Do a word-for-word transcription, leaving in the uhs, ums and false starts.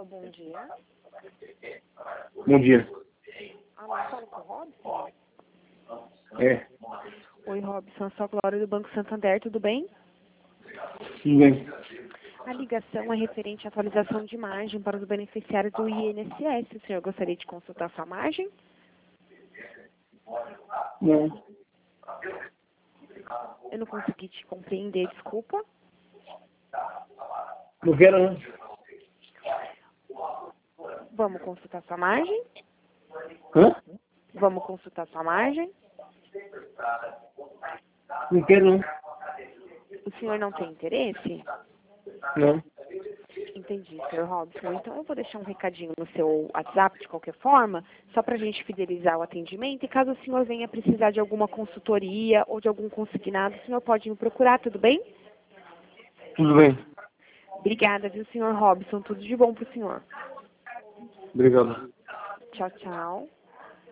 bom dia. Bom dia. Ah, não falo com o Robson? É, Oi, Robson, sou a Glória do Banco Santander, tudo bem? tudo bem. A ligação é referente à atualização de margem para os beneficiários do I N S S. O senhor gostaria de consultar sua margem? Não, Eu não consegui te compreender, desculpa. não quero não. Vamos consultar sua margem? Hã? Vamos consultar sua margem? Não quero não. O senhor não tem interesse? Não. Entendi, senhor Robson. Então eu vou deixar um recadinho no seu WhatsApp de qualquer forma, só para a gente fidelizar o atendimento. E caso o senhor venha precisar de alguma consultoria ou de algum consignado, o senhor pode me procurar, tudo bem? Tudo bem. Obrigada, viu, senhor Robson? Tudo de bom para o senhor. Obrigado. Tchau, tchau.